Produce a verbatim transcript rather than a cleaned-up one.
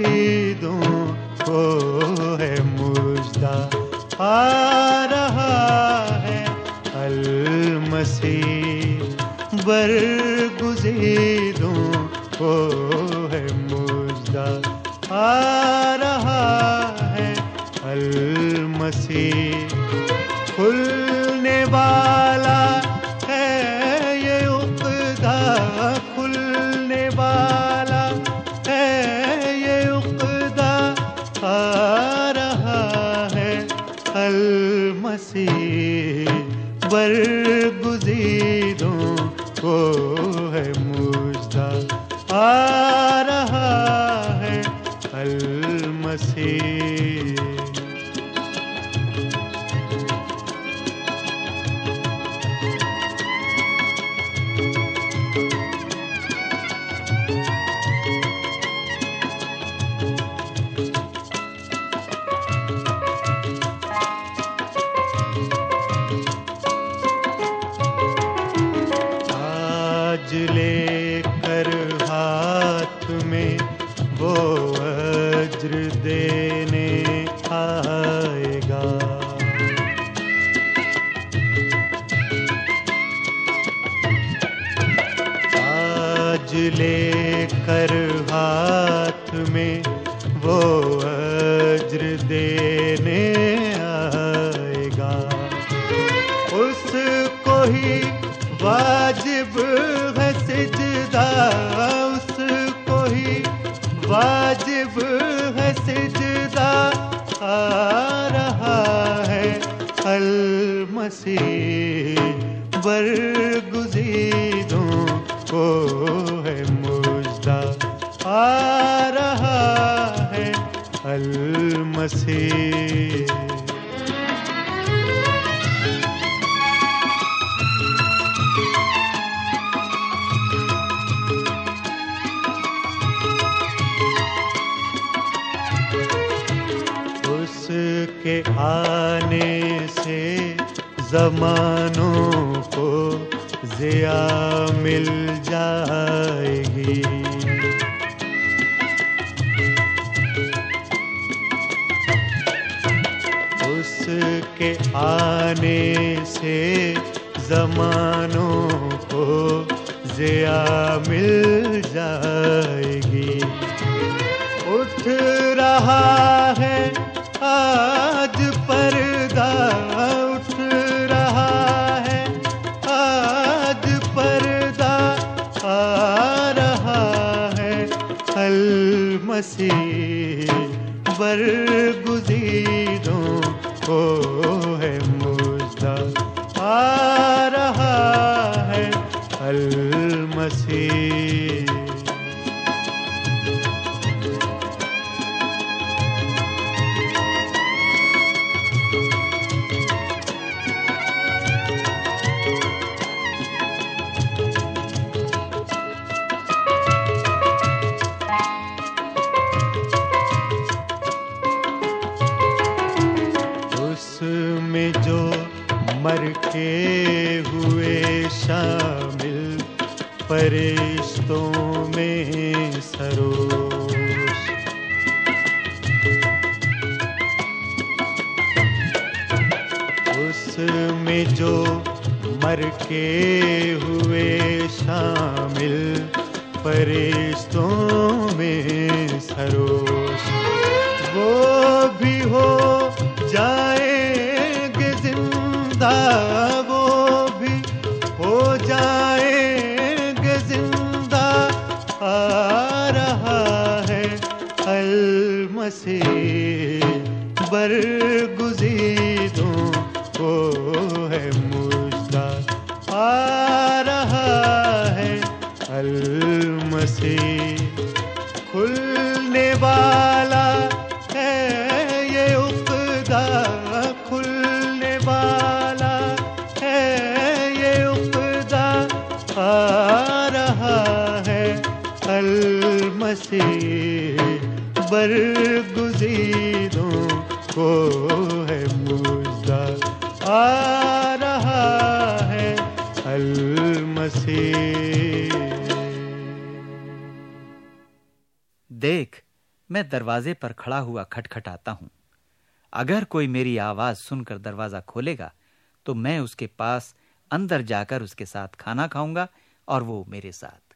बरगुज़ीदों को है मुजदा, आ रहा है अल-मसीह। बरगुज़ीदों को है मुजदा, आ रहा है अल-मसीह। खुलने वाला है ये उक़दा, खुलने वाला है ये उक़दा, आ रहा है अल-मसीह। बरगुज़ीदों को है मुजदा, आ रहा है अल-मसीह। लेकर हाथ में वो वज्र देने आएगा, आज लेकर हाथ में वो वज्र देने आएगा। उसको ही वाजिब है सिजदा, उसको ही वाजिब है सिजदा, आ रहा है अल-मसीह। बरगुज़ीदों को है मुजदा, आ रहा है अल-मसीह। उसके आने से ज़मानों को ज़िया मिल जाएगी, उसके आने से ज़मानों को ज़िया मिल जाएगी। उठ रहा है आज पर्दा, उठ रहा है आज पर्दा, आ रहा है अल-मसीह। बरगुज़ीदों को है मुजदा, आ रहा है अल-मसीह। उसमें जो मर के हुए शामिल फरिश्तों में सरोश, उसमें जो मर के हुए शामिल फरिश्तों में सरोश, वो भी हो जाएंगे जिंदा, वो भी हो जाएंगे जिंदा, आ रहा है अल-मसीह। बरगुज़ीदों को है मुजदा, आ रहा है अल-मसीह। खुलने वाला है ये उक़दा, खुलने वाला है ये उक़दा, आ रहा है अल-मसीह। बरगुज़ीदों को है मुजदा, आ रहा है अल-मसीह। देख, मैं दरवाजे पर खड़ा हुआ खटखटाता हूं। अगर कोई मेरी आवाज सुनकर दरवाजा खोलेगा तो मैं उसके पास अंदर जाकर उसके साथ खाना खाऊंगा और वो मेरे साथ।